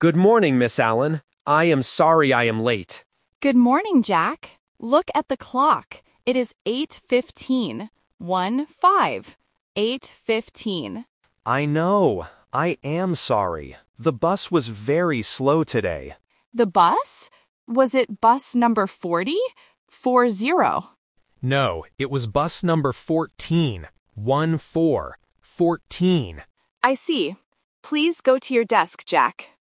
Good morning, Miss Allen. I am sorry I am late. Good morning, Jack. Look at the clock. It is 8:15. 1-5. 8:15. I know. I am sorry. The bus was very slow today. The bus? Was it bus number 40? 40. No, it was bus number 14. 14. 14. I see. Please go to your desk, Jack.